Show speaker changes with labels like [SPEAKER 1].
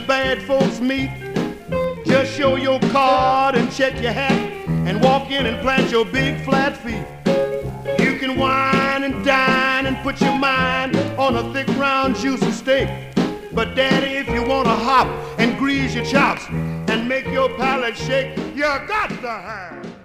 [SPEAKER 1] bad folks meet, just show your card and check your hat and walk in and plant your big flat feet. You can wine and dine and put your mind on a thick, round, juicy steak. But daddy, if you want to hop and grease your chops and make your palate shake, you got to have